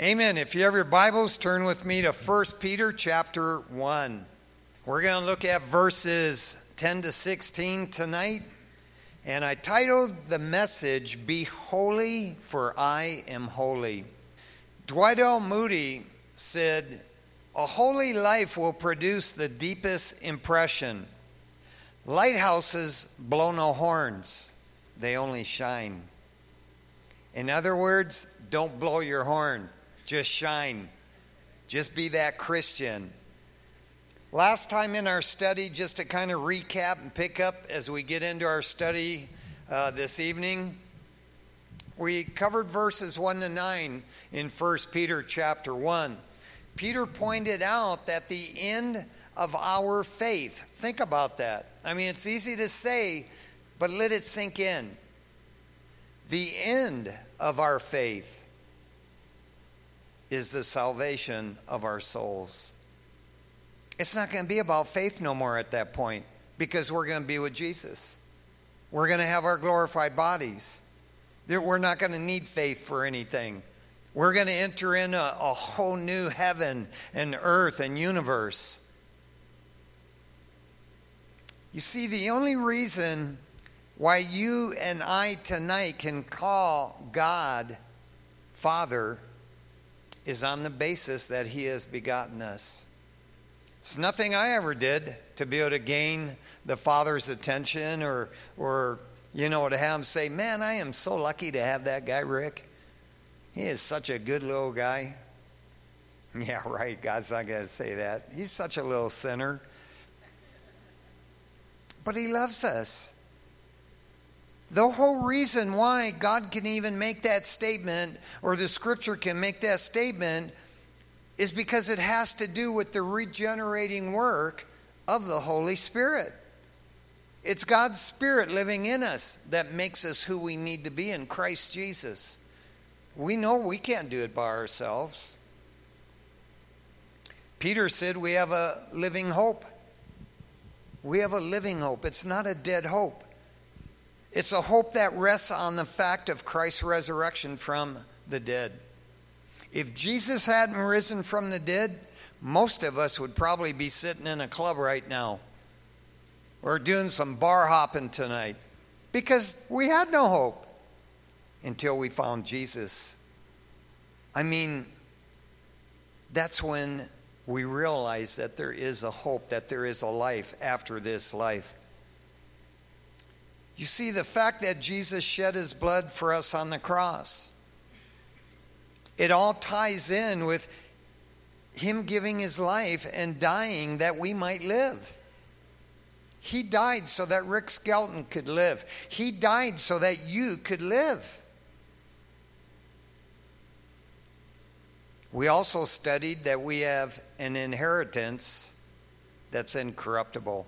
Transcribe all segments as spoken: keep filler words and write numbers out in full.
Amen. If you have your Bibles, turn with me to First Peter chapter one. We're going to look at verses ten to sixteen tonight. And I titled the message, Be Holy, for I Am Holy. Dwight L. Moody said, a holy life will produce the deepest impression. Lighthouses blow no horns. They only shine. In other words, don't blow your horn. Just shine. Just be that Christian. Last time in our study, just to kind of recap and pick up as we get into our study uh, this evening, we covered verses one to nine in First Peter chapter one. Peter pointed out that the end of our faith, think about that. I mean, it's easy to say, but let it sink in. The end of our faith is the salvation of our souls. It's not going to be about faith no more at that point, because we're going to be with Jesus. We're going to have our glorified bodies. We're not going to need faith for anything. We're going to enter in a, a whole new heaven and earth and universe. You see, the only reason why you and I tonight can call God Father is on the basis that He has begotten us. It's nothing I ever did to be able to gain the Father's attention or, or you know, to have Him say, man, I am so lucky to have that guy, Rick. He is such a good little guy. Yeah, right. God's not going to say that. He's such a little sinner. But He loves us. The whole reason why God can even make that statement, or the Scripture can make that statement, is because it has to do with the regenerating work of the Holy Spirit. It's God's Spirit living in us that makes us who we need to be in Christ Jesus. We know we can't do it by ourselves. Peter said we have a living hope. We have a living hope. It's not a dead hope. It's a hope that rests on the fact of Christ's resurrection from the dead. If Jesus hadn't risen from the dead, most of us would probably be sitting in a club right now or doing some bar hopping tonight, because we had no hope until we found Jesus. I mean, that's when we realize that there is a hope, that there is a life after this life. You see, the fact that Jesus shed His blood for us on the cross, it all ties in with Him giving His life and dying that we might live. He died so that Rick Skelton could live. He died so that you could live. We also studied that we have an inheritance that's incorruptible.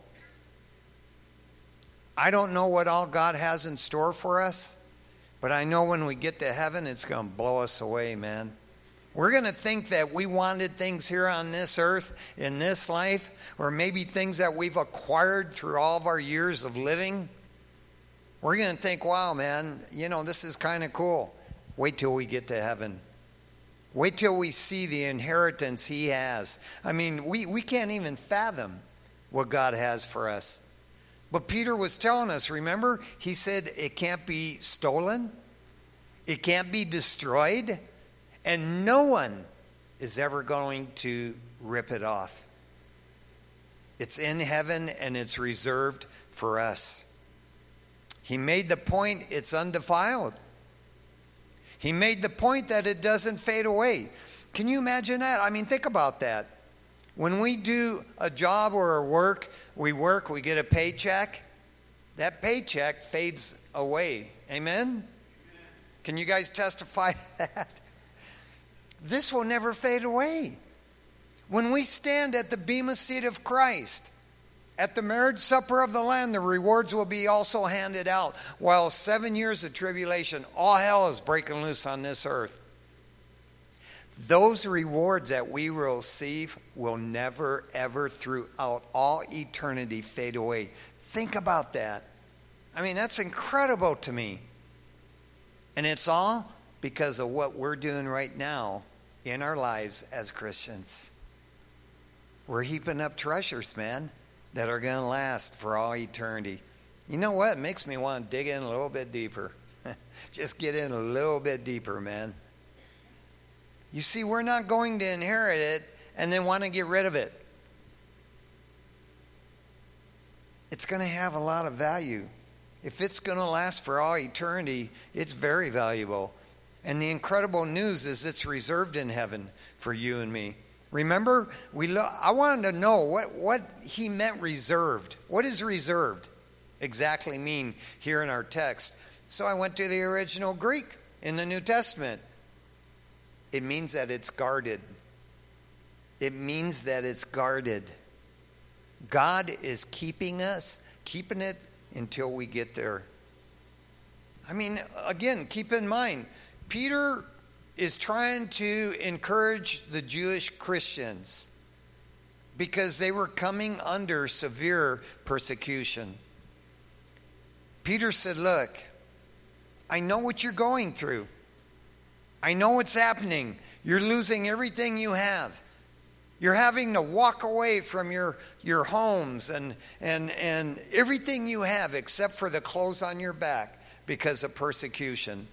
I don't know what all God has in store for us, but I know when we get to heaven, it's going to blow us away, man. We're going to think that we wanted things here on this earth, in this life, or maybe things that we've acquired through all of our years of living. We're going to think, wow, man, you know, this is kind of cool. Wait till we get to heaven. Wait till we see the inheritance He has. I mean, we, we can't even fathom what God has for us. But Peter was telling us, remember, he said it can't be stolen, it can't be destroyed, and no one is ever going to rip it off. It's in heaven and it's reserved for us. He made the point it's undefiled. He made the point that it doesn't fade away. Can you imagine that? I mean, think about that. When we do a job or a work, we work, we get a paycheck, that paycheck fades away. Amen? Can you guys testify to that? This will never fade away. When we stand at the bema seat of Christ, at the marriage supper of the Lamb, the rewards will be also handed out. While seven years of tribulation, all hell is breaking loose on this earth. Those rewards that we will receive will never, ever, throughout all eternity, fade away. Think about that. I mean, that's incredible to me. And it's all because of what we're doing right now in our lives as Christians. We're heaping up treasures, man, that are going to last for all eternity. You know what? It makes me want to dig in a little bit deeper. Just get in a little bit deeper, man. You see, we're not going to inherit it and then want to get rid of it. It's going to have a lot of value. If it's going to last for all eternity, it's very valuable. And the incredible news is it's reserved in heaven for you and me. Remember, we lo- I wanted to know what, what he meant reserved. What does reserved exactly mean here in our text? So I went to the original Greek in the New Testament. It means that it's guarded. It means that it's guarded. God is keeping us, keeping it until we get there. I mean, again, keep in mind, Peter is trying to encourage the Jewish Christians because they were coming under severe persecution. Peter said, look, I know what you're going through. I know what's happening. You're losing everything you have. You're having to walk away from your, your homes and, and, and everything you have except for the clothes on your back because of persecution.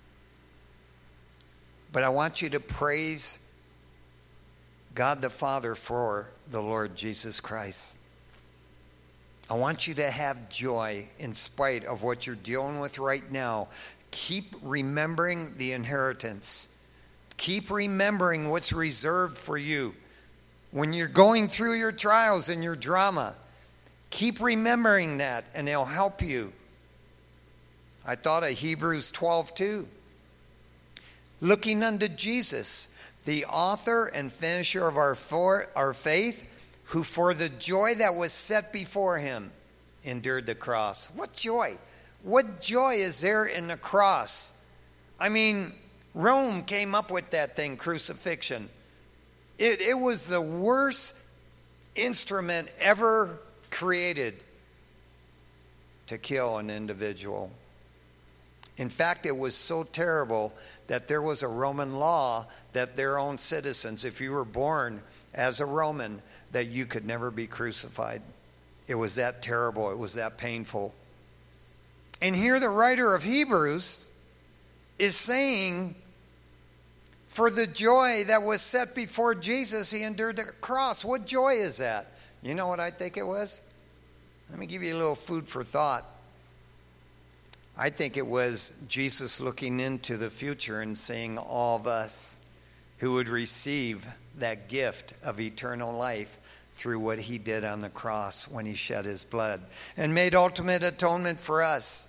But I want you to praise God the Father for the Lord Jesus Christ. I want you to have joy in spite of what you're dealing with right now. Keep remembering the inheritance. Keep remembering what's reserved for you. When you're going through your trials and your drama, keep remembering that and it'll help you. I thought of Hebrews twelve two. Looking unto Jesus, the author and finisher of our, for, our faith, who for the joy that was set before him endured the cross. What joy? What joy is there in the cross? I mean, Rome came up with that thing, crucifixion. It, it was the worst instrument ever created to kill an individual. In fact, it was so terrible that there was a Roman law that their own citizens, if you were born as a Roman, that you could never be crucified. It was that terrible. It was that painful. And here the writer of Hebrews is saying, for the joy that was set before Jesus, he endured the cross. What joy is that? You know what I think it was? Let me give you a little food for thought. I think it was Jesus looking into the future and seeing all of us who would receive that gift of eternal life through what he did on the cross when he shed his blood and made ultimate atonement for us.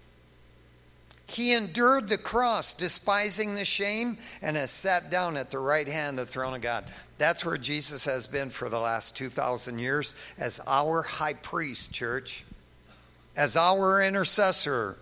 He endured the cross, despising the shame, and has sat down at the right hand of the throne of God. That's where Jesus has been for the last two thousand years as our high priest, church, as our intercessor.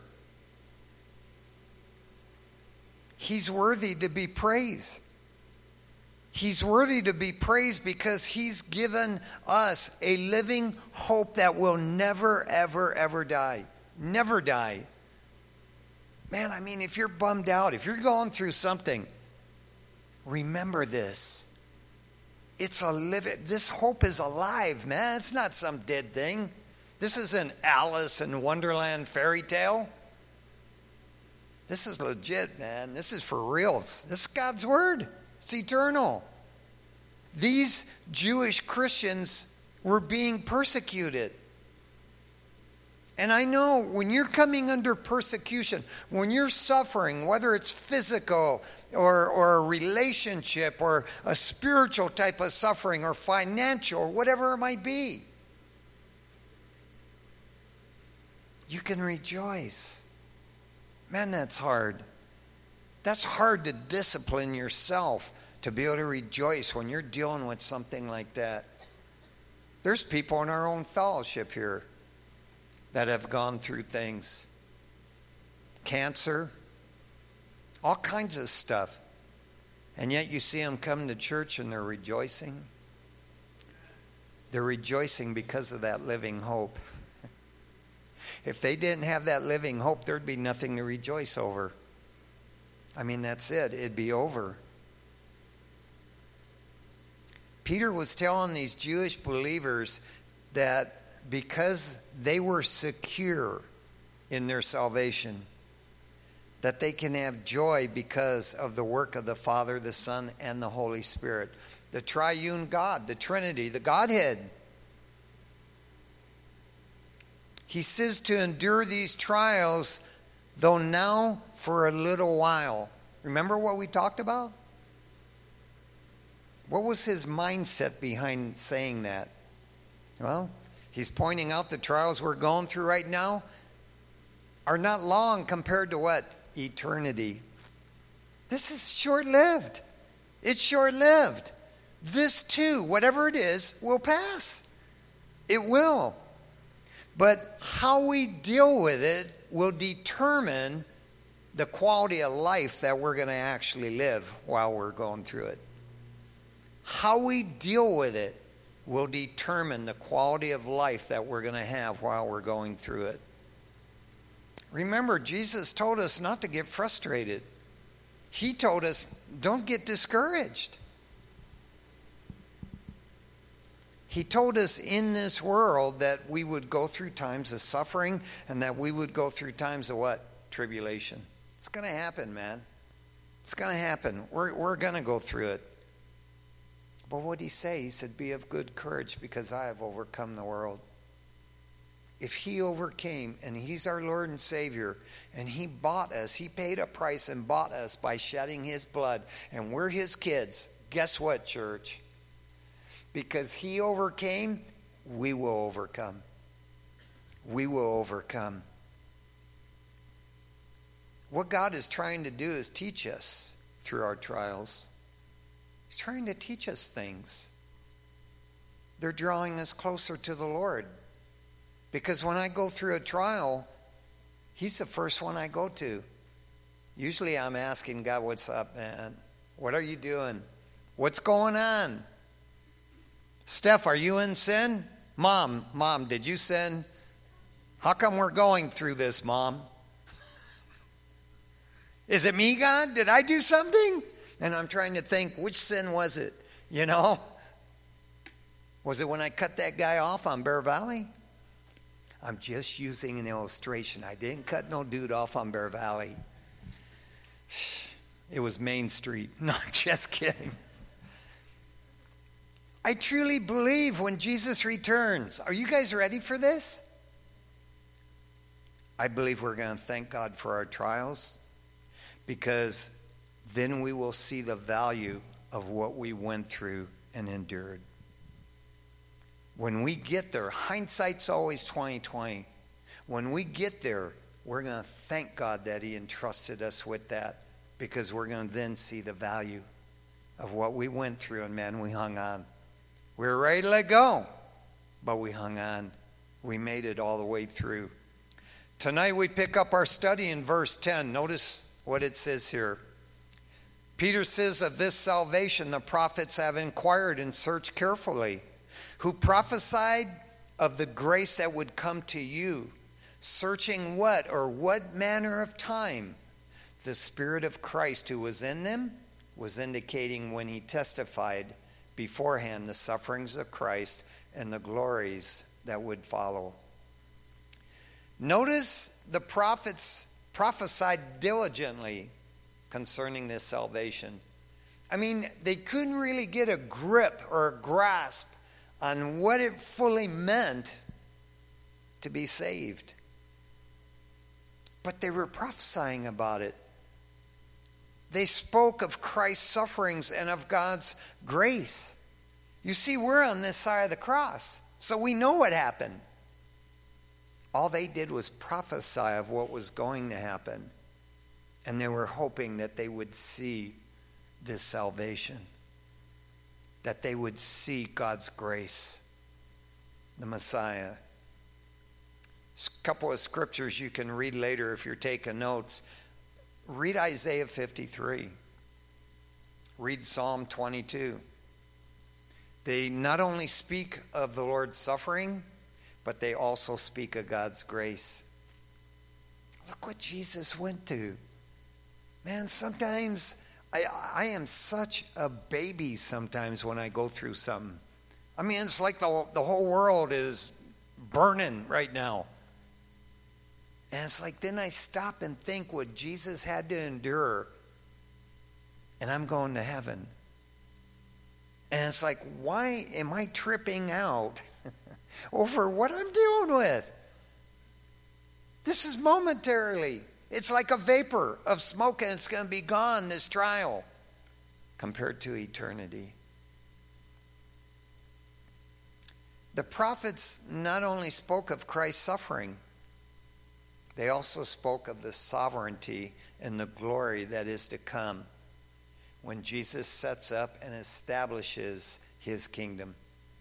He's worthy to be praised. He's worthy to be praised because he's given us a living hope that will never, ever, ever die. Never die. Man, I mean, if you're bummed out, if you're going through something, remember this. It's a living, this hope is alive, man. It's not some dead thing. This isn't Alice in Wonderland fairy tale. This is legit, man. This is for reals. This is God's word. It's eternal. These Jewish Christians were being persecuted. And I know when you're coming under persecution, when you're suffering, whether it's physical or, or a relationship or a spiritual type of suffering or financial or whatever it might be, you can rejoice. Man, that's hard. That's hard to discipline yourself to be able to rejoice when you're dealing with something like that. There's people in our own fellowship here that have gone through things. Cancer, all kinds of stuff. And yet you see them come to church and they're rejoicing. They're rejoicing because of that living hope. If they didn't have that living hope, there'd be nothing to rejoice over. I mean, that's it. It'd be over. Peter was telling these Jewish believers that because they were secure in their salvation, that they can have joy because of the work of the Father, the Son, and the Holy Spirit. The triune God, the Trinity, the Godhead. He says to endure these trials, though now for a little while. Remember what we talked about? What was his mindset behind saying that? Well, he's pointing out the trials we're going through right now are not long compared to what? Eternity. This is short-lived. It's short-lived. This too, whatever it is, will pass. It will. But how we deal with it will determine the quality of life that we're going to actually live while we're going through it. How we deal with it will determine the quality of life that we're going to have while we're going through it. Remember, Jesus told us not to get frustrated. He told us, don't get discouraged. He told us in this world that we would go through times of suffering and that we would go through times of what? Tribulation. It's going to happen, man. It's going to happen. We're, we're going to go through it. But what did he say? He said, be of good courage because I have overcome the world. If he overcame, and he's our Lord and Savior, and he bought us, he paid a price and bought us by shedding his blood, and we're his kids, guess what, church? Because he overcame, we will overcome. We will overcome. What God is trying to do is teach us through our trials. He's trying to teach us things. They're drawing us closer to the Lord. Because when I go through a trial, he's the first one I go to. Usually I'm asking God, what's up, man? What are you doing? What's going on? Steph, are you in sin? Mom, Mom, did you sin? How come we're going through this, Mom? Is it me, God? Did I do something? And I'm trying to think, which sin was it? You know? Was it when I cut that guy off on Bear Valley? I'm just using an illustration. I didn't cut no dude off on Bear Valley. It was Main Street. No, I'm just kidding. I truly believe when Jesus returns. Are you guys ready for this? I believe we're going to thank God for our trials because then we will see the value of what we went through and endured. When we get there, hindsight's always twenty twenty. When we get there, we're going to thank God that he entrusted us with that because we're going to then see the value of what we went through, and man, we hung on. We were ready to let go, but we hung on. We made it all the way through. Tonight we pick up our study in verse ten. Notice what it says here. Peter says, of this salvation the prophets have inquired and searched carefully, who prophesied of the grace that would come to you, searching what or what manner of time the Spirit of Christ who was in them was indicating when he testified beforehand the sufferings of Christ and the glories that would follow. Notice the prophets prophesied diligently concerning this salvation. I mean, they couldn't really get a grip or a grasp on what it fully meant to be saved. But they were prophesying about it. They spoke of Christ's sufferings and of God's grace. You see, we're on this side of the cross, so we know what happened. All they did was prophesy of what was going to happen, and they were hoping that they would see this salvation, that they would see God's grace, the Messiah. A couple of scriptures you can read later if you're taking notes. Read Isaiah fifty-three. Read Psalm twenty-two. They not only speak of the Lord's suffering, but they also speak of God's grace. Look what Jesus went to. Man, sometimes I, I am such a baby sometimes when I go through something. I mean, it's like the, the whole world is burning right now. And it's like, then I stop and think what Jesus had to endure, and I'm going to heaven. And it's like, why am I tripping out over what I'm dealing with? This is momentarily. It's like a vapor of smoke, and it's going to be gone, this trial, compared to eternity. The prophets not only spoke of Christ's suffering, they also spoke of the sovereignty and the glory that is to come when Jesus sets up and establishes his kingdom.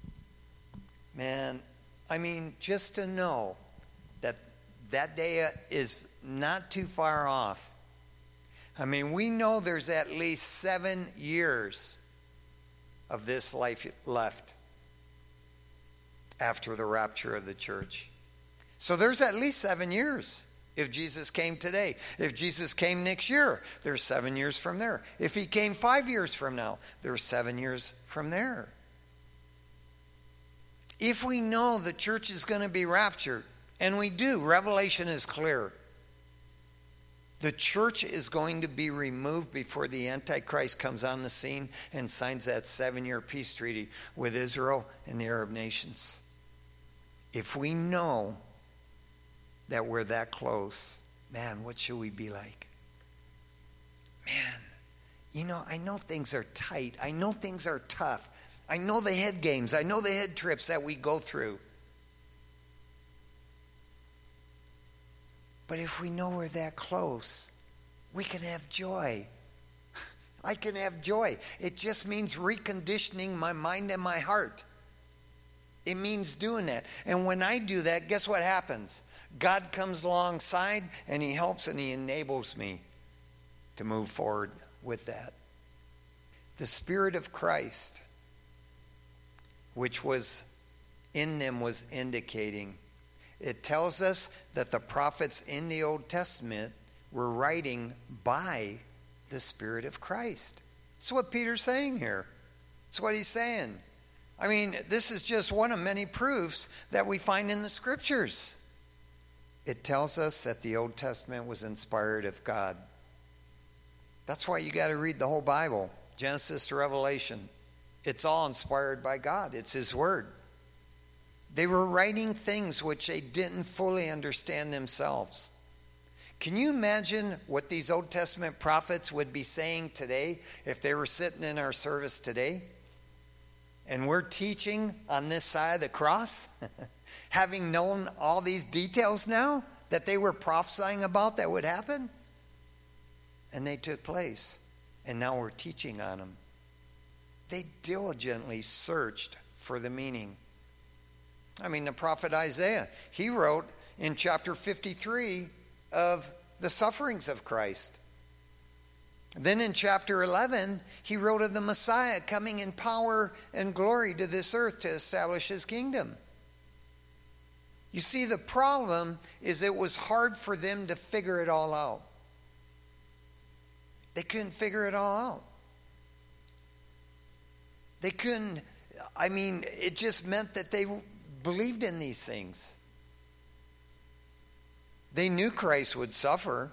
Man, I mean, just to know that that day is not too far off. I mean, we know there's at least seven years of this life left after the rapture of the church. So there's at least seven years if Jesus came today. If Jesus came next year, there's seven years from there. If he came five years from now, there's seven years from there. If we know the church is going to be raptured, and we do, Revelation is clear. The church is going to be removed before the Antichrist comes on the scene and signs that seven-year peace treaty with Israel and the Arab nations. If we know that we're that close, man, what should we be like? Man, you know, I know things are tight. I know things are tough. I know the head games. I know the head trips that we go through. But if we know we're that close, we can have joy. I can have joy. It just means reconditioning my mind and my heart. It means doing that. And when I do that, guess what happens? God comes alongside and he helps and he enables me to move forward with that. The Spirit of Christ, which was in them, was indicating. It tells us that the prophets in the Old Testament were writing by the Spirit of Christ. That's what Peter's saying here. That's what he's saying. I mean, this is just one of many proofs that we find in the Scriptures. It tells us that the Old Testament was inspired of God. That's why you got to read the whole Bible, Genesis to Revelation. It's all inspired by God. It's His Word. They were writing things which they didn't fully understand themselves. Can you imagine what these Old Testament prophets would be saying today if they were sitting in our service today? And we're teaching on this side of the cross, having known all these details now that they were prophesying about that would happen. And they took place. And now we're teaching on them. They diligently searched for the meaning. I mean, the prophet Isaiah, he wrote in chapter fifty-three of the sufferings of Christ. Then in chapter eleven, he wrote of the Messiah coming in power and glory to this earth to establish his kingdom. You see, the problem is it was hard for them to figure it all out. They couldn't figure it all out. They couldn't, I mean, it just meant that they believed in these things. They knew Christ would suffer,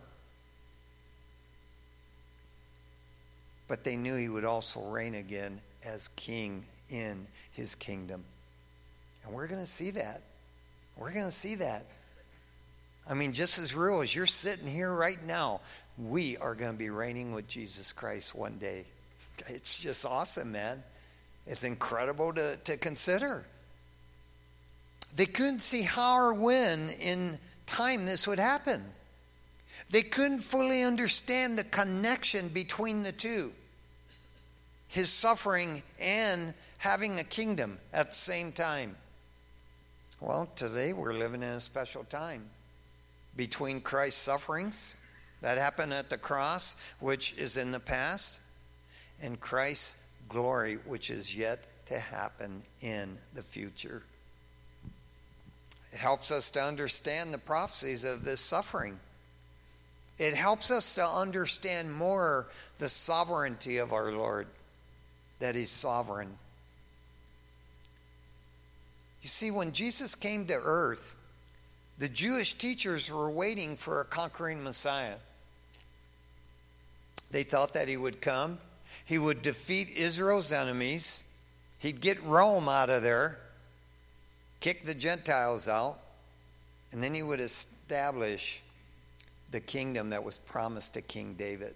but they knew he would also reign again as king in his kingdom. And we're going to see that. We're going to see that. I mean, just as real as you're sitting here right now, we are going to be reigning with Jesus Christ one day. It's just awesome, man. It's incredible to, to consider. They couldn't see how or when in time this would happen. They couldn't fully understand the connection between the two. His suffering and having a kingdom at the same time. Well, today we're living in a special time. Between Christ's sufferings that happened at the cross, which is in the past, and Christ's glory, which is yet to happen in the future. It helps us to understand the prophecies of this suffering. It helps us to understand more the sovereignty of our Lord, that He's sovereign. You see, when Jesus came to earth, the Jewish teachers were waiting for a conquering Messiah. They thought that He would come. He would defeat Israel's enemies. He'd get Rome out of there, kick the Gentiles out, and then He would establish the kingdom that was promised to King David.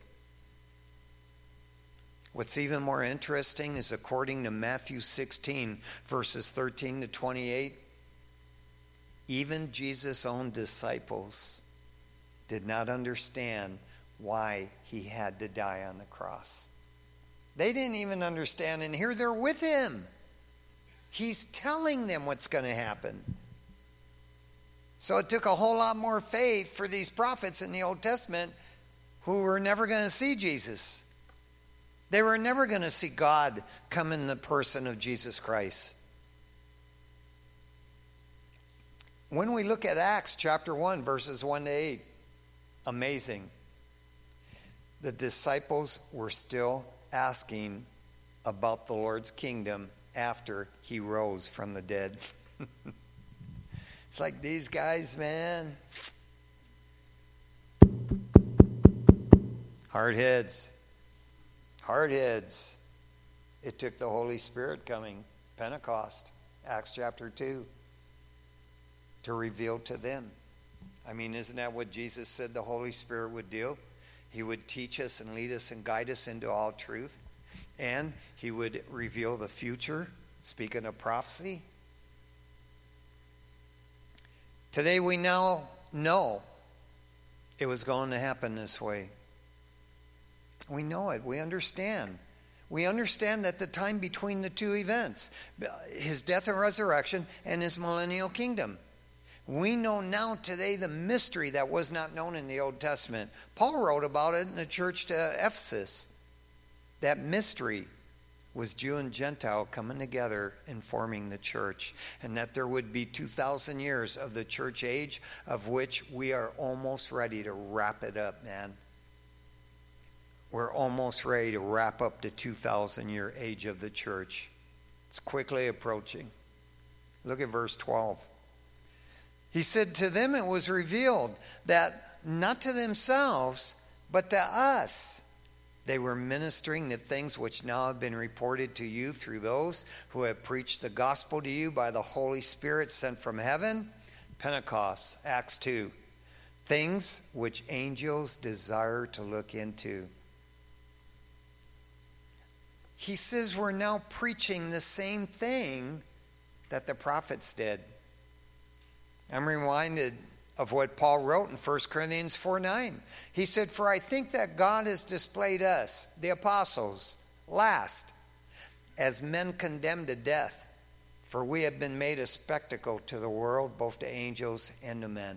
What's even more interesting is, according to Matthew sixteen, verses thirteen to twenty-eight, even Jesus' own disciples did not understand why He had to die on the cross. They didn't even understand, and here they're with Him. He's telling them what's going to happen. So it took a whole lot more faith for these prophets in the Old Testament who were never going to see Jesus. They were never going to see God come in the person of Jesus Christ. When we look at Acts chapter one, verses one to eight, amazing. The disciples were still asking about the Lord's kingdom after He rose from the dead. It's like these guys, man. Hard heads. Hard heads. It took the Holy Spirit coming, Pentecost, Acts chapter two, to reveal to them. I mean, isn't that what Jesus said the Holy Spirit would do? He would teach us and lead us and guide us into all truth. And He would reveal the future, speaking of prophecy. Today we now know it was going to happen this way. We know it. We understand. We understand that the time between the two events, His death and resurrection and His millennial kingdom. We know now today the mystery that was not known in the Old Testament. Paul wrote about it in the church to Ephesus. That mystery was Jew and Gentile coming together and forming the church. And that there would be two thousand years of the church age, of which we are almost ready to wrap it up, man. We're almost ready to wrap up the two thousand year age of the church. It's quickly approaching. Look at verse twelve. He said, to them it was revealed that not to themselves, but to us, they were ministering the things which now have been reported to you through those who have preached the gospel to you by the Holy Spirit sent from heaven. Pentecost, Acts two. Things which angels desire to look into. He says we're now preaching the same thing that the prophets did. I'm reminded of what Paul wrote in First Corinthians four nine. He said, for I think that God has displayed us, the apostles, last, as men condemned to death, for we have been made a spectacle to the world, both to angels and to men.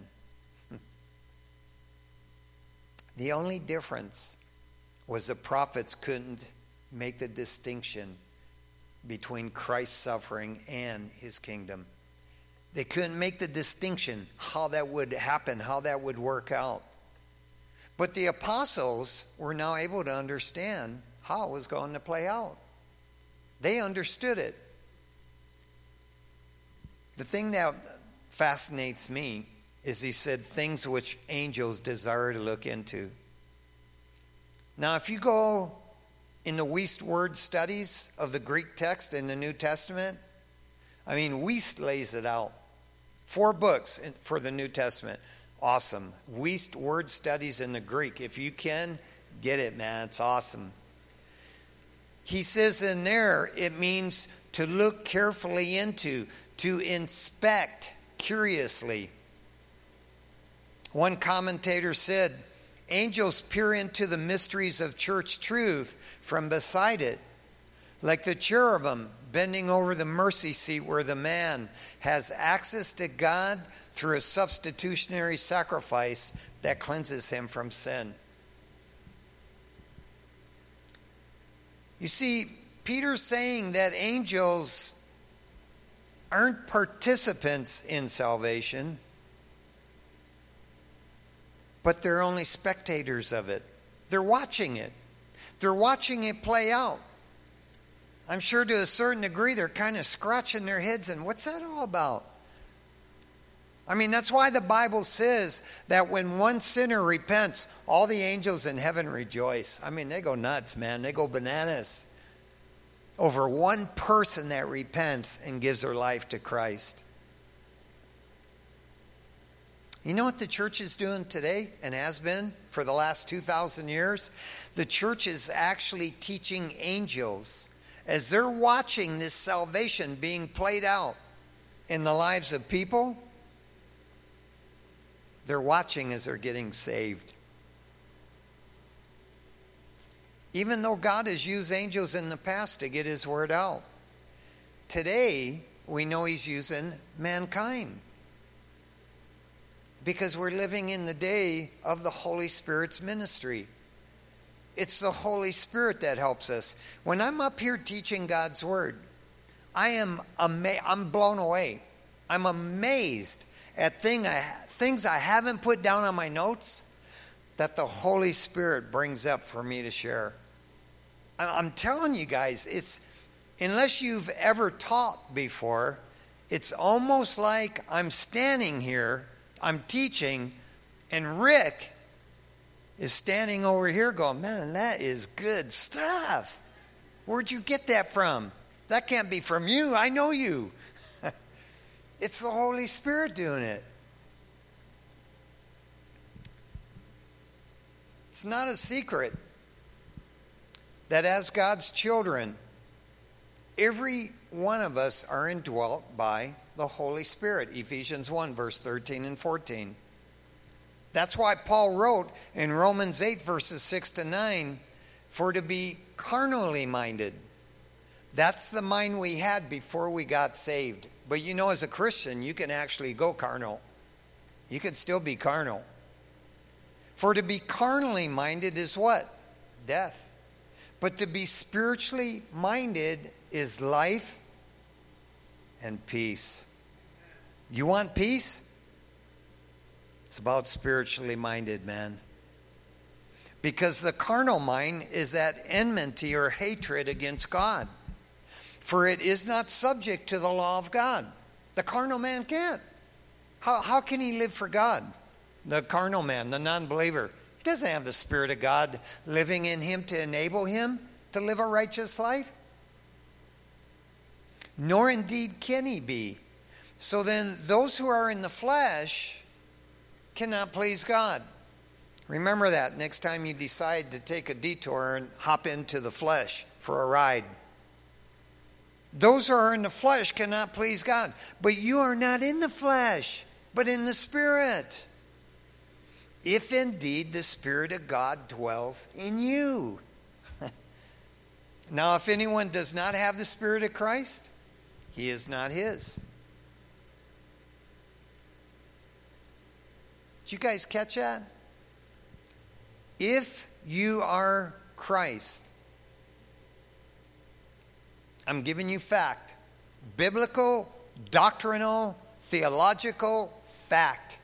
The only difference was the prophets couldn't make the distinction between Christ's suffering and His kingdom. They couldn't make the distinction how that would happen, how that would work out. But the apostles were now able to understand how it was going to play out. They understood it. The thing that fascinates me is he said things which angels desire to look into. Now, if you go in the Wuest word studies of the Greek text in the New Testament, I mean, Wuest lays it out. Four books for the New Testament. Awesome. Wuest word studies in the Greek. If you can, get it, man. It's awesome. He says in there, it means to look carefully into, to inspect curiously. One commentator said, angels peer into the mysteries of church truth from beside it, like the cherubim bending over the mercy seat where the man has access to God through a substitutionary sacrifice that cleanses him from sin. You see, Peter's saying that angels aren't participants in salvation, but they're only spectators of it. They're watching it. They're watching it play out. I'm sure to a certain degree they're kind of scratching their heads and what's that all about? I mean, that's why the Bible says that when one sinner repents, all the angels in heaven rejoice. I mean, they go nuts, man. They go bananas over one person that repents and gives their life to Christ. You know what the church is doing today and has been for the last two thousand years? The church is actually teaching angels as they're watching this salvation being played out in the lives of people. They're watching as they're getting saved. Even though God has used angels in the past to get his word out, today we know he's using mankind. Because we're living in the day of the Holy Spirit's ministry. It's the Holy Spirit that helps us. When I'm up here teaching God's word, I am ama- I'm blown away. I'm amazed at thing I, things I haven't put down on my notes that the Holy Spirit brings up for me to share. I'm telling you guys, it's unless you've ever taught before, it's almost like I'm standing here, I'm teaching, and Rick is standing over here going, man, that is good stuff. Where'd you get that from? That can't be from you. I know you. It's the Holy Spirit doing it. It's not a secret that as God's children, every one of us are indwelt by the Holy Spirit. Ephesians one, verse thirteen and fourteen. That's why Paul wrote in Romans eight, verses six to nine, for to be carnally minded. That's the mind we had before we got saved. But you know, as a Christian, you can actually go carnal. You can still be carnal. For to be carnally minded is what? Death. But to be spiritually minded is life and peace. You want peace? It's about spiritually minded, man. Because the carnal mind is that enmity or hatred against God. For it is not subject to the law of God. The carnal man can't. How, how can he live for God? The carnal man, the non-believer. He doesn't have the Spirit of God living in him to enable him to live a righteous life. Nor indeed can he be. So then those who are in the flesh cannot please God. Remember that next time you decide to take a detour and hop into the flesh for a ride. Those who are in the flesh cannot please God. But you are not in the flesh, but in the Spirit. If indeed the Spirit of God dwells in you. Now, if anyone does not have the Spirit of Christ, he is not his. Did you guys catch that? If you are Christ, I'm giving you fact. Biblical, doctrinal, theological fact.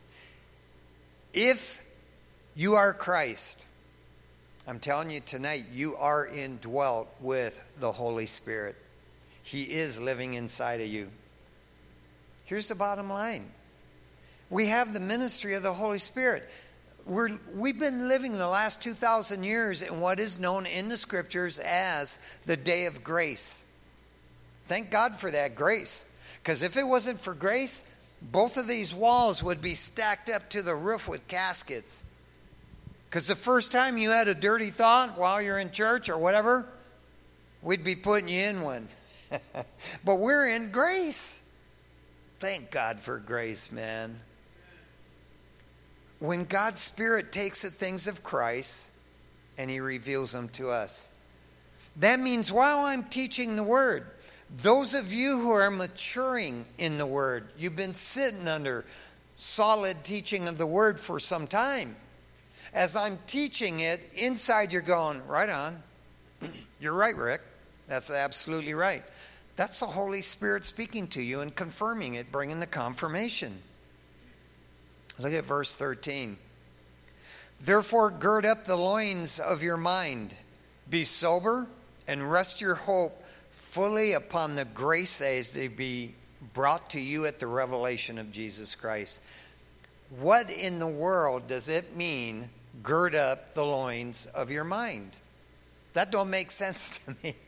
If you are Christ, I'm telling you tonight, you are indwelt with the Holy Spirit. He is living inside of you. Here's the bottom line. We have the ministry of the Holy Spirit. We're, we've been living the last two thousand years in what is known in the Scriptures as the day of grace. Thank God for that grace. Because if it wasn't for grace, both of these walls would be stacked up to the roof with caskets. Because the first time you had a dirty thought while you're in church or whatever, we'd be putting you in one. But we're in grace. Thank God for grace, man. When God's Spirit takes the things of Christ and he reveals them to us. That means while I'm teaching the Word, those of you who are maturing in the Word, you've been sitting under solid teaching of the Word for some time. As I'm teaching it, inside you're going, right on. You're right, Rick. That's absolutely right. That's the Holy Spirit speaking to you and confirming it, bringing the confirmation. Look at verse thirteen. Therefore, gird up the loins of your mind. Be sober and rest your hope fully upon the grace that is to be brought to you at the revelation of Jesus Christ. What in the world does it mean, gird up the loins of your mind? That don't make sense to me.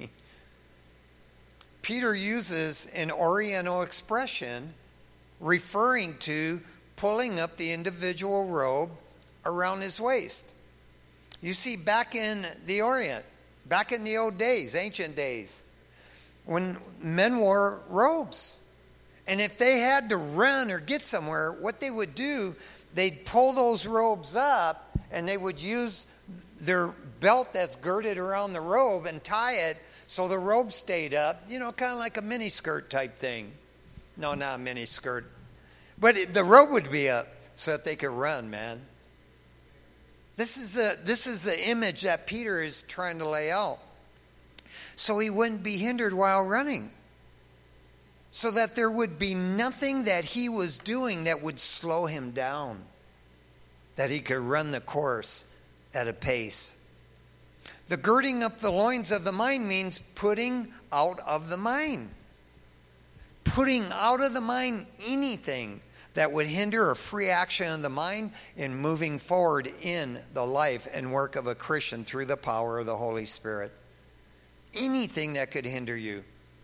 Peter uses an Oriental expression referring to pulling up the individual robe around his waist. You see, back in the Orient, back in the old days, ancient days, when men wore robes, and if they had to run or get somewhere, what they would do, they'd pull those robes up, and they would use their belt that's girded around the robe and tie it so the robe stayed up, you know, kind of like a mini skirt type thing. No, not a mini skirt. But it, the robe would be up so that they could run, man. This is the this is the image that Peter is trying to lay out. So he wouldn't be hindered while running. So that there would be nothing that he was doing that would slow him down. That he could run the course at a pace. The girding up the loins of the mind means putting out of the mind. Putting out of the mind anything that would hinder a free action of the mind in moving forward in the life and work of a Christian through the power of the Holy Spirit. Anything that could hinder you.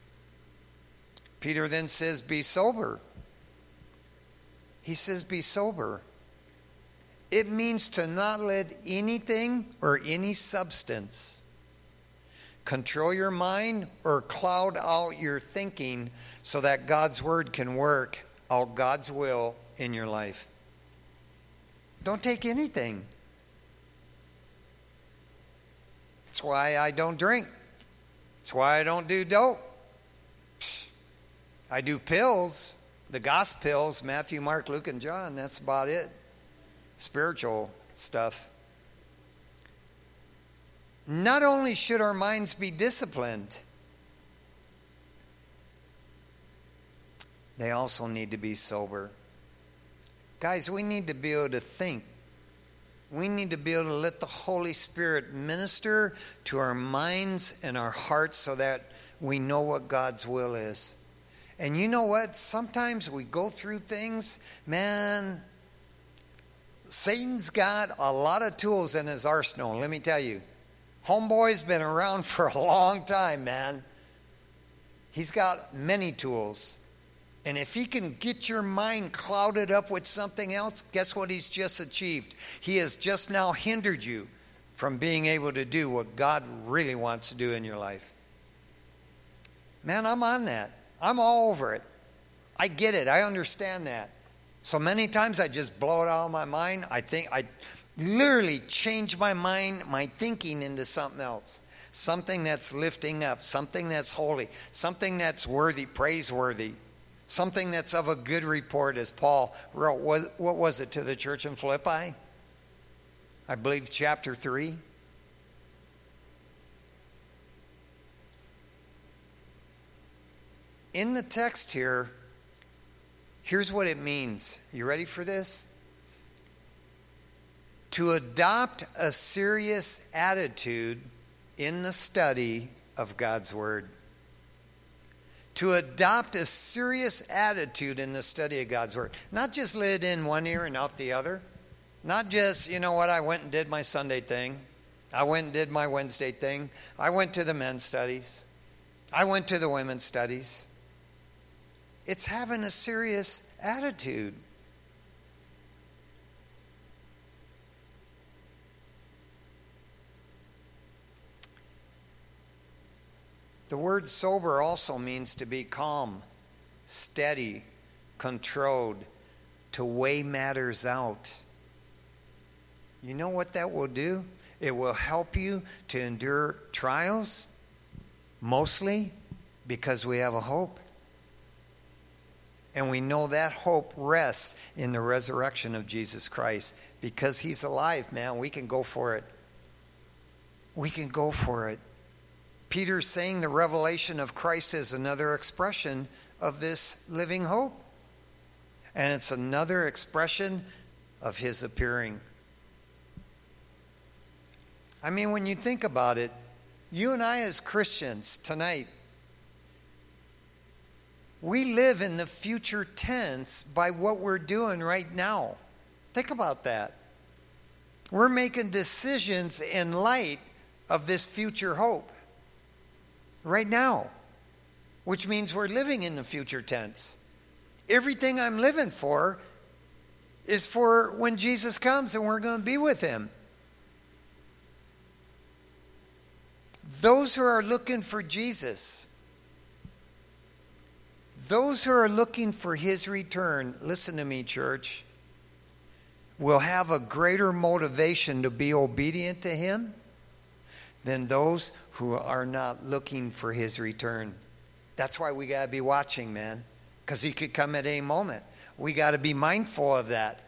Peter then says, be sober. He says, be sober. It means to not let anything or any substance control your mind or cloud out your thinking so that God's word can work out God's will in your life. Don't take anything. That's why I don't drink. That's why I don't do dope. I do pills, the gospel pills, Matthew, Mark, Luke, and John. That's about it. Spiritual stuff. Not only should our minds be disciplined, they also need to be sober. Guys, we need to be able to think. We need to be able to let the Holy Spirit minister to our minds and our hearts so that we know what God's will is. And you know what? Sometimes we go through things, man, Satan's got a lot of tools in his arsenal, let me tell you. Homeboy's been around for a long time, man. He's got many tools. And if he can get your mind clouded up with something else, guess what he's just achieved? He has just now hindered you from being able to do what God really wants to do in your life. Man, I'm on that. I'm all over it. I get it. I understand that. So many times I just blow it out of my mind. I think I literally change my mind, my thinking into something else. Something that's lifting up, something that's holy, something that's worthy, praiseworthy, something that's of a good report, as Paul wrote. What, what was it to the church in Philippi? I believe chapter three. In the text here, here's what it means. You ready for this? To adopt a serious attitude in the study of God's Word. To adopt a serious attitude in the study of God's Word. Not just let it in one ear and out the other. Not just, you know what, I went and did my Sunday thing. I went and did my Wednesday thing. I went to the men's studies. I went to the women's studies. It's having a serious attitude. The word sober also means to be calm, steady, controlled, to weigh matters out. You know what that will do? It will help you to endure trials, mostly because we have a hope. And we know that hope rests in the resurrection of Jesus Christ. Because he's alive, man, we can go for it. We can go for it. Peter's saying the revelation of Christ is another expression of this living hope. And it's another expression of his appearing. I mean, when you think about it, you and I as Christians tonight, we live in the future tense by what we're doing right now. Think about that. We're making decisions in light of this future hope right now, which means we're living in the future tense. Everything I'm living for is for when Jesus comes and we're going to be with him. Those who are looking for Jesus, those who are looking for his return, listen to me, church, will have a greater motivation to be obedient to him than those who are not looking for his return. That's why we got to be watching, man, because he could come at any moment. We got to be mindful of that.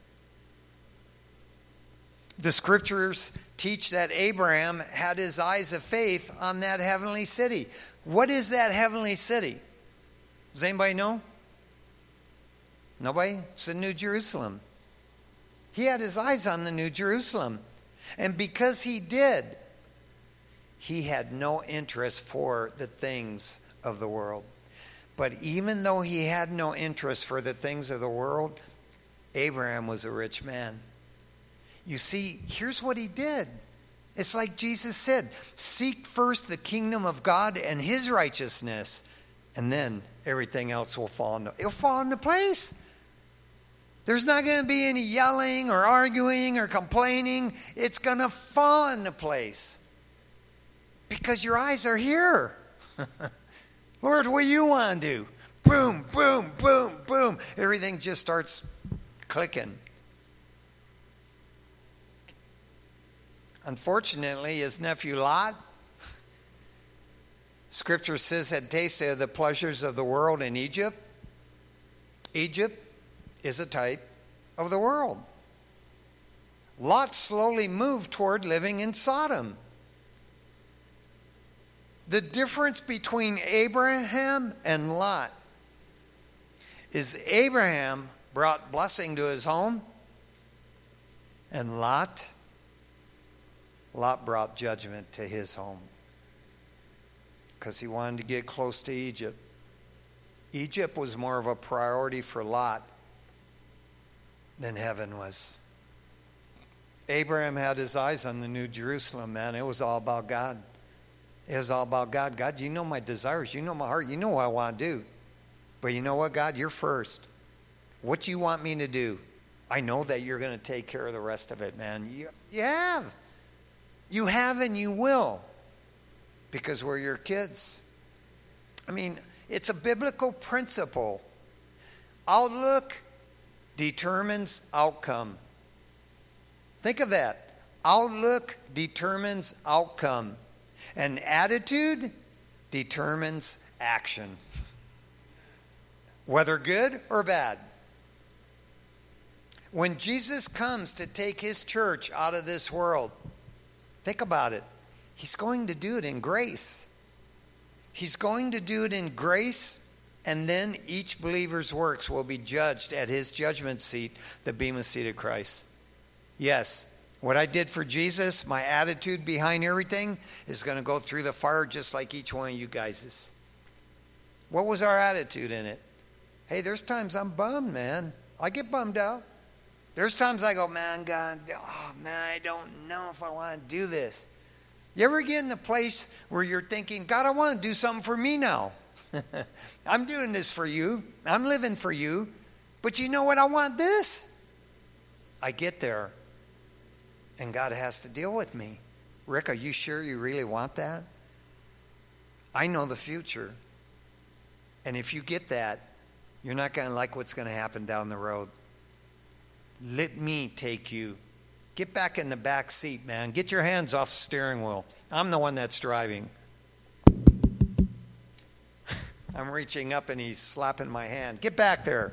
The scriptures teach that Abraham had his eyes of faith on that heavenly city. What is that heavenly city? Does anybody know? Nobody? It's the New Jerusalem. He had his eyes on the New Jerusalem. And because he did, he had no interest for the things of the world. But even though he had no interest for the things of the world, Abraham was a rich man. You see, here's what he did. It's like Jesus said, seek first the kingdom of God and his righteousness, and then everything else will fall into, it'll fall into place. There's not going to be any yelling or arguing or complaining. It's going to fall into place because your eyes are here. Lord, what do you want to do? Boom, boom, boom, boom. Everything just starts clicking. Unfortunately, his nephew Lot, Scripture says, had tasted of the pleasures of the world in Egypt. Egypt is a type of the world. Lot slowly moved toward living in Sodom. The difference between Abraham and Lot is Abraham brought blessing to his home, and Lot, Lot brought judgment to his home because he wanted to get close to Egypt. Egypt was more of a priority for Lot than heaven was. Abraham had his eyes on the New Jerusalem, man. It was all about God. It was all about God. God, you know my desires. You know my heart. You know what I want to do. But you know what, God? You're first. What do you want me to do? I know that you're going to take care of the rest of it, man. You, you have. You have and you will. Because we're your kids. I mean, it's a biblical principle. Outlook determines outcome. Think of that. Outlook determines outcome. And attitude determines action. Whether good or bad. When Jesus comes to take his church out of this world, think about it. He's going to do it in grace. He's going to do it in grace, and then each believer's works will be judged at his judgment seat, the bema seat of Christ. Yes, what I did for Jesus, my attitude behind everything, is going to go through the fire just like each one of you guys is. What was our attitude in it? Hey, there's times I'm bummed, man. I get bummed out. There's times I go, man, God, oh, man, I don't know if I want to do this. You ever get in the place where you're thinking, God, I want to do something for me now. I'm doing this for you. I'm living for you. But you know what? I want this. I get there, and God has to deal with me. Rick, are you sure you really want that? I know the future. And if you get that, you're not going to like what's going to happen down the road. Let me take you. Get back in the back seat, man. Get your hands off the steering wheel. I'm the one that's driving. I'm reaching up and he's slapping my hand. Get back there.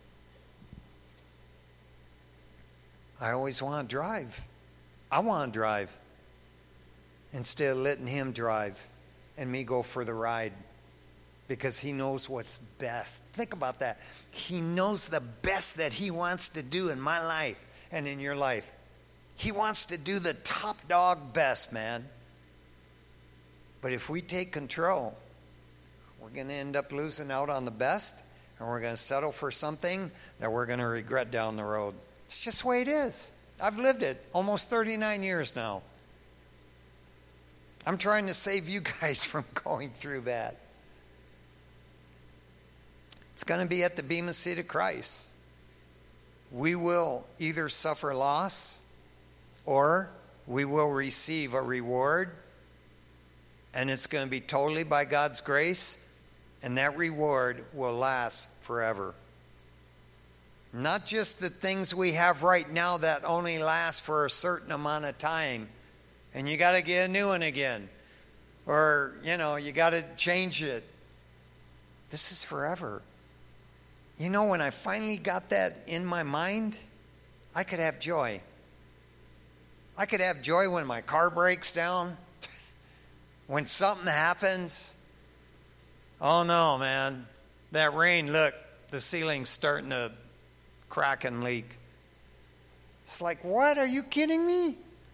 I always want to drive. I want to drive. Instead of letting him drive and me go for the ride. Because he knows what's best. Think about that. He knows the best that he wants to do in my life and in your life. He wants to do the top dog best, man. But if we take control, we're going to end up losing out on the best, and we're going to settle for something that we're going to regret down the road. It's just the way it is. I've lived it almost thirty-nine years now. I'm trying to save you guys from going through that. It's going to be at the Bema Seat of Christ. We will either suffer loss or we will receive a reward, and it's going to be totally by God's grace, and that reward will last forever. Not just the things we have right now that only last for a certain amount of time, and you got to get a new one again, or, you know, you got to change it. This is forever. You know, when I finally got that in my mind, I could have joy. I could have joy when my car breaks down, when something happens. Oh no, man, that rain, look, the ceiling's starting to crack and leak. It's like, what? Are you kidding me?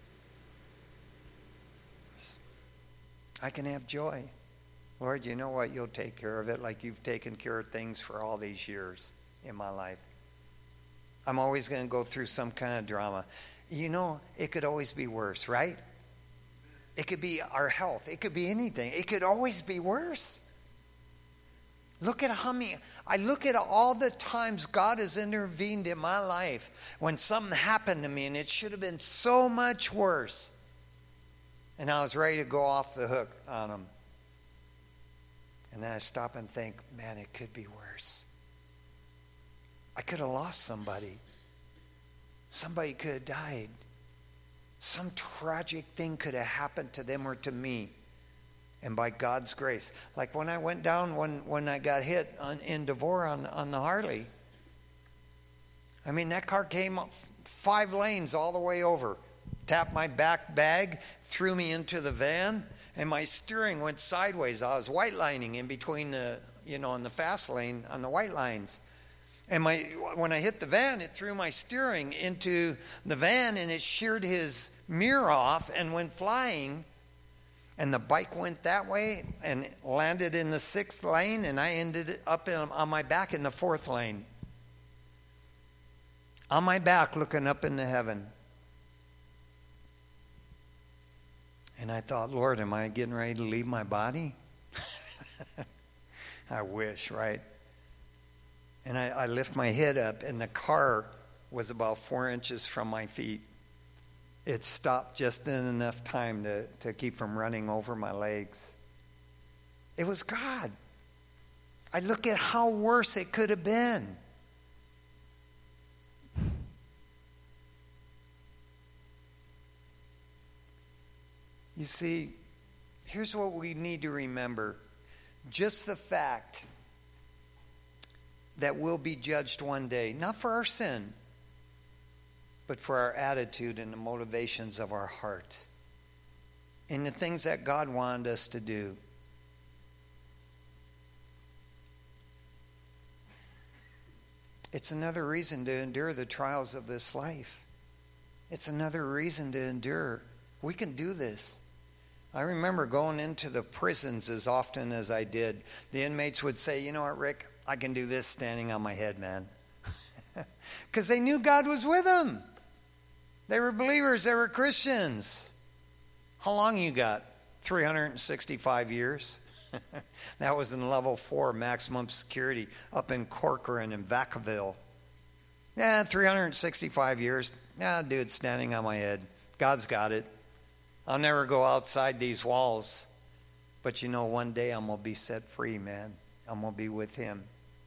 I can have joy. Lord, you know what? You'll take care of it like you've taken care of things for all these years in my life. I'm always going to go through some kind of drama. You know, it could always be worse, right? It could be our health. It could be anything. It could always be worse. Look at how many, I look at all the times God has intervened in my life when something happened to me and it should have been so much worse. And I was ready to go off the hook on him. And then I stop and think, man, it could be worse. I could have lost somebody. Somebody could have died. Some tragic thing could have happened to them or to me. And by God's grace. Like when I went down, when, when I got hit on, in Devore on, on the Harley. I mean, that car came up five lanes all the way over. Tapped my back bag, threw me into the van, and my steering went sideways. I was white lining in between the, you know, in the fast lane on the white lines. And my when I hit the van, it threw my steering into the van, and it sheared his mirror off and went flying. And the bike went that way and landed in the sixth lane, and I ended up in, on my back in the fourth lane. On my back, looking up into heaven. And I thought, Lord, am I getting ready to leave my body? I wish, right? And I, I lift my head up, and the car was about four inches from my feet. It stopped just in enough time to, to keep from running over my legs. It was God. I look at how worse it could have been. You see, here's what we need to remember. Just the fact that we'll be judged one day, not for our sin, but for our attitude and the motivations of our heart and the things that God wanted us to do. It's another reason to endure the trials of this life. It's another reason to endure. We can do this. I remember going into the prisons as often as I did. The inmates would say, you know what, Rick, I can do this standing on my head, man. Because they knew God was with them. They were believers. They were Christians. How long you got? three hundred sixty-five years. That was in level four, maximum security, up in Corcoran and Vacaville. Yeah, three hundred sixty-five years. Yeah, dude, standing on my head. God's got it. I'll never go outside these walls. But you know, one day I'm going to be set free, man. I'm going to be with him.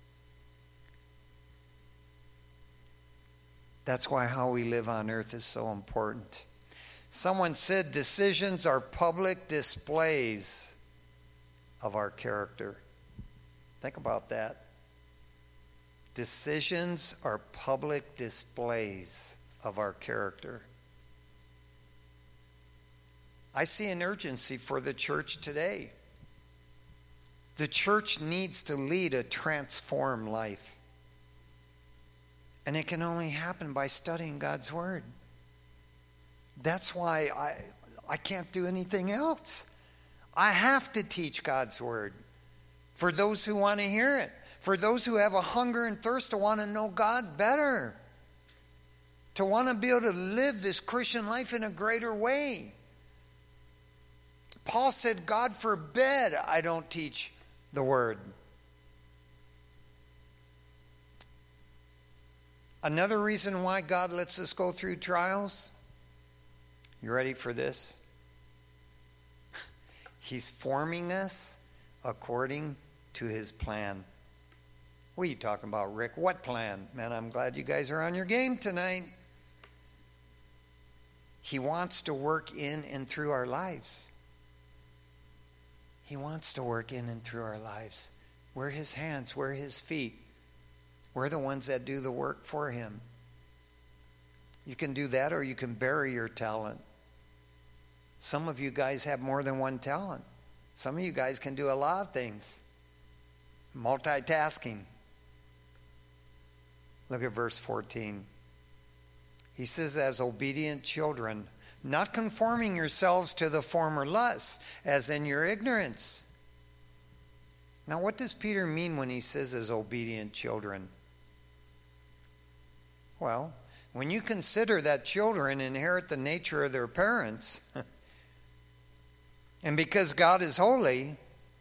That's why how we live on earth is so important. Someone said decisions are public displays of our character. Think about that. Decisions are public displays of our character. I see an urgency for the church today. The church needs to lead a transformed life. And it can only happen by studying God's Word. That's why I, I can't do anything else. I have to teach God's word for those who want to hear it, for those who have a hunger and thirst to want to know God better, to want to be able to live this Christian life in a greater way. Paul said, God forbid I don't teach the word. Another reason why God lets us go through trials, you ready for this? He's forming us according to his plan. What are you talking about, Rick? What plan? Man, I'm glad you guys are on your game tonight. He wants to work in and through our lives. He wants to work in and through our lives. We're his hands. We're his feet. We're the ones that do the work for him. You can do that, or you can bury your talent. Some of you guys have more than one talent. Some of you guys can do a lot of things. Multitasking. Look at verse fourteen. He says, as obedient children, not conforming yourselves to the former lusts, as in your ignorance. Now, what does Peter mean when he says as obedient children? Well, when you consider that children inherit the nature of their parents, and because God is holy,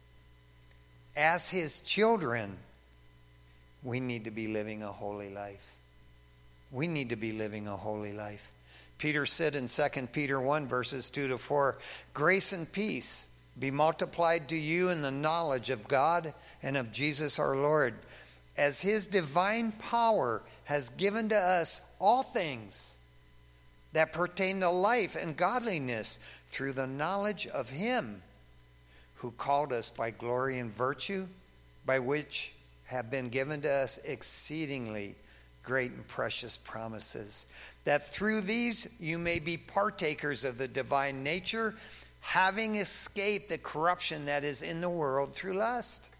as his children, we need to be living a holy life. We need to be living a holy life. Peter said in Second Peter one, verses two to four, grace and peace be multiplied to you in the knowledge of God and of Jesus our Lord, as his divine power has given to us all things that pertain to life and godliness through the knowledge of him who called us by glory and virtue, by which have been given to us exceedingly great and precious promises, that through these you may be partakers of the divine nature, having escaped the corruption that is in the world through lust.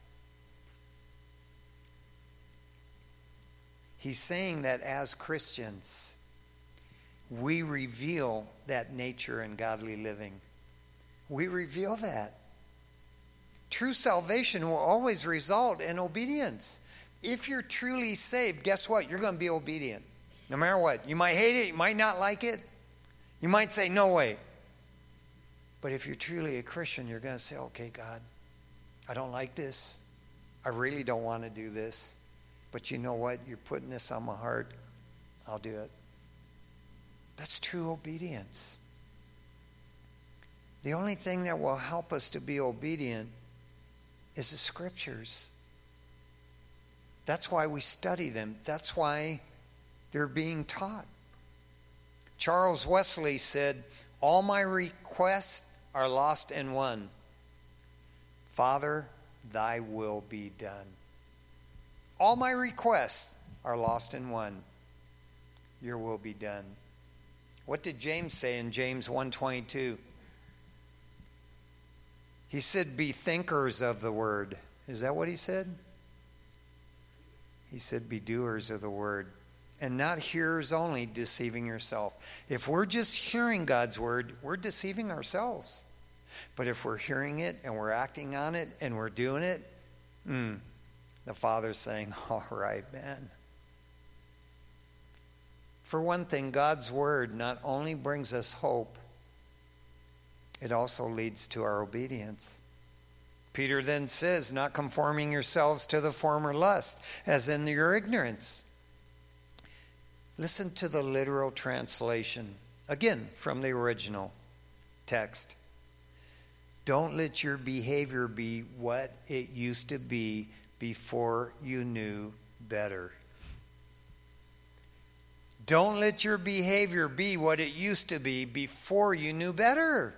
He's saying that as Christians, we reveal that nature in godly living. We reveal that. True salvation will always result in obedience. If you're truly saved, guess what? You're going to be obedient. No matter what. You might hate it. You might not like it. You might say, no way. But if you're truly a Christian, you're going to say, okay, God, I don't like this. I really don't want to do this. But you know what? You're putting this on my heart. I'll do it. That's true obedience. The only thing that will help us to be obedient is the scriptures. That's why we study them. That's why they're being taught. Charles Wesley said, all my requests are lost in one. Father, thy will be done. All my requests are lost in one. Your will be done. What did James say in James one twenty-two? He said, be thinkers of the word. Is that what he said? He said, be doers of the word, and not hearers only, deceiving yourself. If we're just hearing God's word, we're deceiving ourselves. But if we're hearing it and we're acting on it and we're doing it, mm, the Father's saying, all right, man. For one thing, God's word not only brings us hope, it also leads to our obedience. Peter then says, not conforming yourselves to the former lust, as in your ignorance. Listen to the literal translation, again, from the original text. Don't let your behavior be what it used to be before you knew better. Don't let your behavior be what it used to be before you knew better.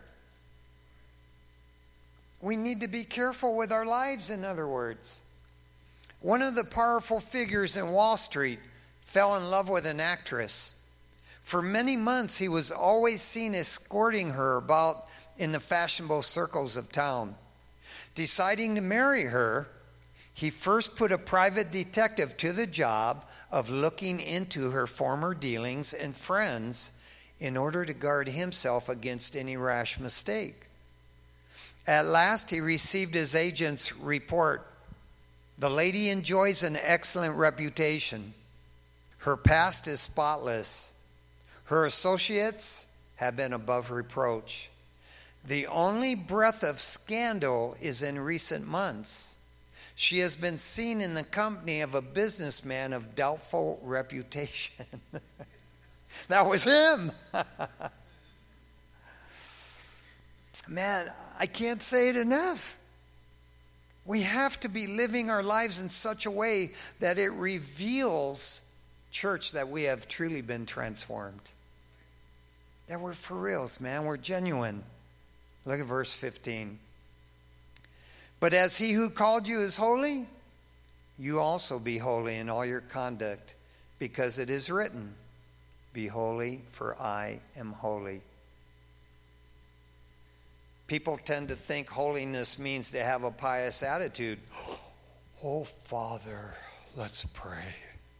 We need to be careful with our lives, in other words. One of the powerful figures in Wall Street fell in love with an actress. For many months, he was always seen escorting her about in the fashionable circles of town. Deciding to marry her, he first put a private detective to the job of looking into her former dealings and friends in order to guard himself against any rash mistake. At last, he received his agent's report. The lady enjoys an excellent reputation. Her past is spotless. Her associates have been above reproach. The only breath of scandal is in recent months. She has been seen in the company of a businessman of doubtful reputation. That was him. Man, I can't say it enough. We have to be living our lives in such a way that it reveals, church, that we have truly been transformed. That we're for reals, man. We're genuine. Look at verse fifteen. But as he who called you is holy, you also be holy in all your conduct, because it is written, be holy, for I am holy. People tend to think holiness means to have a pious attitude. Oh, Father, let's pray.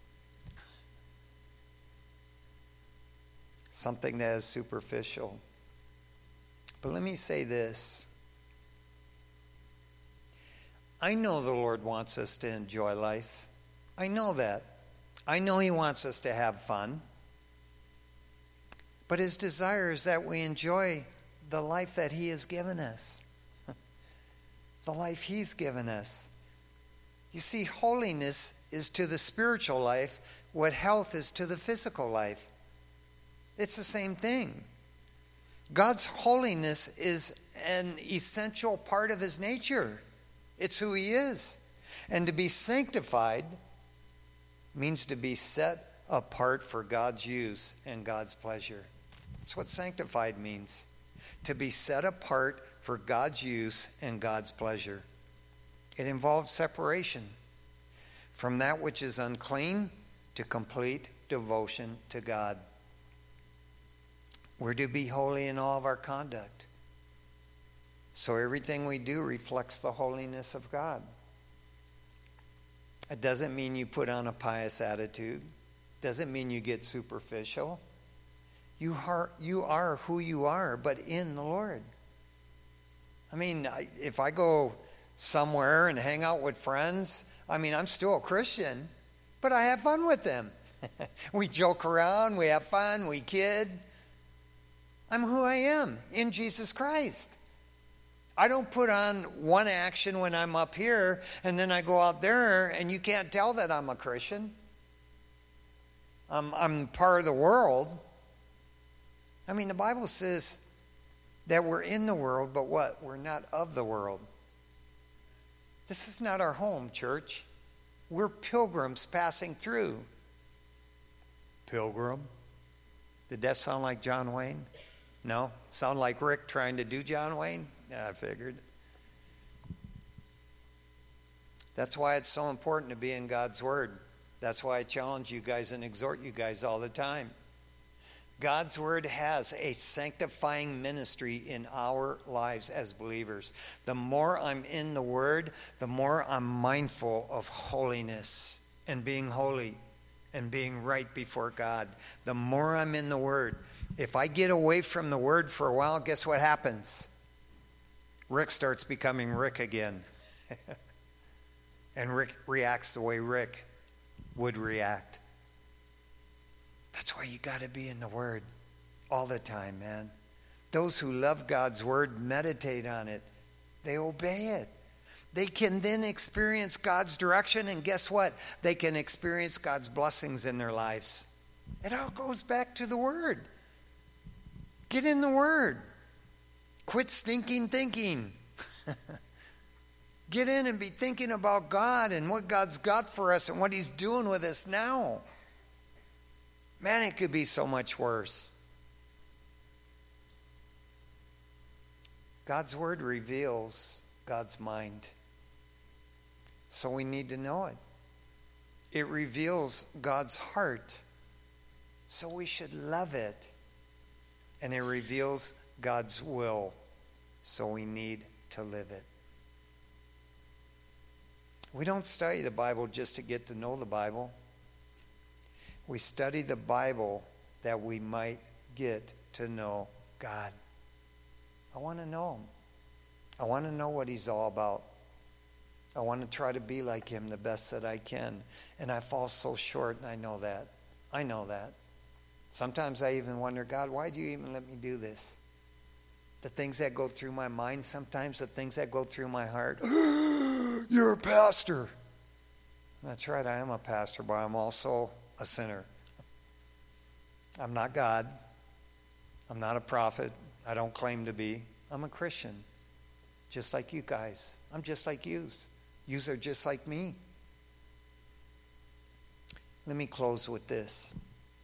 Something that is superficial. But let me say this. I know the Lord wants us to enjoy life. I know that. I know he wants us to have fun. But his desire is that we enjoy the life that he has given us. The life he's given us. You see, holiness is to the spiritual life what health is to the physical life. It's the same thing. God's holiness is an essential part of his nature. It's who he is. And to be sanctified means to be set apart for God's use and God's pleasure. That's what sanctified means. To be set apart for God's use and God's pleasure. It involves separation from that which is unclean to complete devotion to God. We're to be holy in all of our conduct. So everything we do reflects the holiness of God. It doesn't mean you put on a pious attitude. It doesn't mean you get superficial. You are, you are who you are, but in the Lord. I mean, if I go somewhere and hang out with friends, I mean, I'm still a Christian, but I have fun with them. We joke around, we have fun, we kid. I'm who I am in Jesus Christ. I don't put on one action when I'm up here and then I go out there and you can't tell that I'm a Christian. I'm, I'm part of the world. I mean, the Bible says that we're in the world, but what? We're not of the world. This is not our home, church. We're pilgrims passing through. Pilgrim? Did that sound like John Wayne? No? Sound like Rick trying to do John Wayne? Yeah, I figured. That's why it's so important to be in God's Word. That's why I challenge you guys and exhort you guys all the time. God's Word has a sanctifying ministry in our lives as believers. The more I'm in the Word, the more I'm mindful of holiness and being holy and being right before God. The more I'm in the Word. If I get away from the Word for a while, guess what happens? Rick starts becoming Rick again. And Rick reacts the way Rick would react. That's why you got to be in the Word all the time, man. Those who love God's Word meditate on it. They obey it. They can then experience God's direction, and guess what? They can experience God's blessings in their lives. It all goes back to the Word. Get in the Word. Quit stinking thinking. Get in and be thinking about God and what God's got for us and what He's doing with us now. Man, it could be so much worse. God's Word reveals God's mind. So we need to know it. It reveals God's heart. So we should love it. And it reveals God's will. So we need to live it. We don't study the Bible just to get to know the Bible. We study the Bible that we might get to know God. I want to know him. I want to know what he's all about. I want to try to be like him the best that I can. And I fall so short, and I know that. I know that. Sometimes I even wonder, God, why do you even let me do this? The things that go through my mind, sometimes the things that go through my heart. You're a pastor. That's right, I am a pastor, but I'm also a sinner. I'm not God. I'm not a prophet. I don't claim to be. I'm a Christian, just like you guys. I'm just like yous. Yous are just like me. Let me close with this.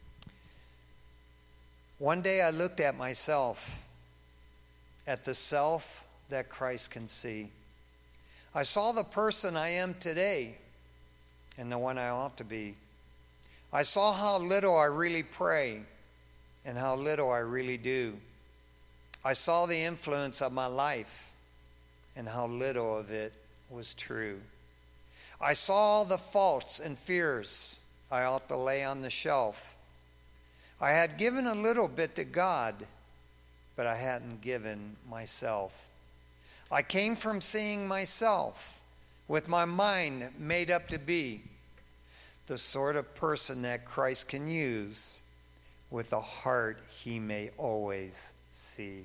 One day I looked at myself, at the self that Christ can see. I saw the person I am today and the one I ought to be. I saw how little I really pray and how little I really do. I saw the influence of my life and how little of it was true. I saw the faults and fears I ought to lay on the shelf. I had given a little bit to God, but I hadn't given myself. I came from seeing myself with my mind made up to be the sort of person that Christ can use with a heart he may always see.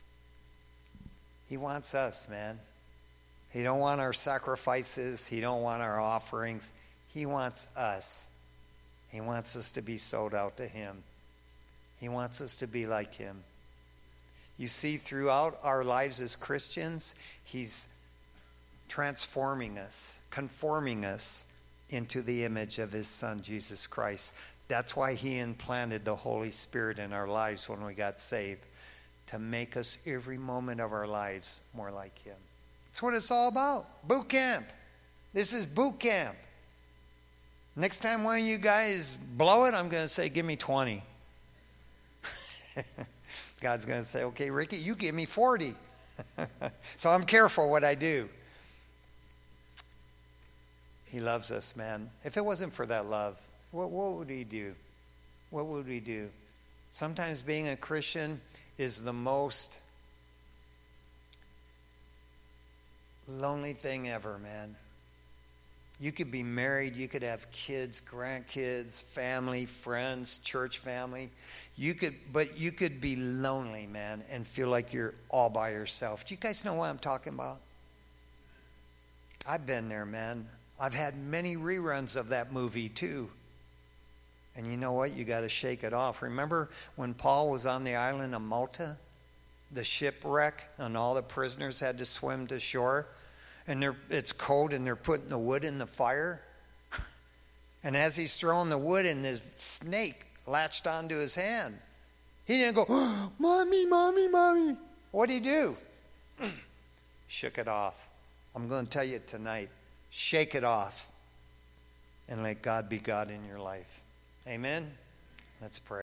He wants us, man. He don't want our sacrifices. He don't want our offerings. He wants us. He wants us to be sold out to him. He wants us to be like him. You see, throughout our lives as Christians, he's transforming us, conforming us into the image of his Son, Jesus Christ. That's why he implanted the Holy Spirit in our lives when we got saved, to make us every moment of our lives more like him. That's what it's all about. Boot camp. This is boot camp. Next time one of you guys blow it, I'm going to say, give me twenty. God's going to say, okay, Ricky, you give me forty. So I'm careful what I do. He loves us, man. If it wasn't for that love, what, what would he do? What would we do? Sometimes being a Christian is the most lonely thing ever, man. You could be married, you could have kids, grandkids, family, friends, church family. You could, but you could be lonely, man, and feel like you're all by yourself. Do you guys know what I'm talking about? I've been there, man. I've had many reruns of that movie too. And you know what? You got to shake it off. Remember when Paul was on the island of Malta, the shipwreck, and all the prisoners had to swim to shore? And they're, it's cold, and they're putting the wood in the fire. And as he's throwing the wood in, this snake latched onto his hand. He didn't go, oh, mommy, mommy, mommy. What'd he do? Shook it off. I'm going to tell you tonight, shake it off and let God be God in your life. Amen? Let's pray.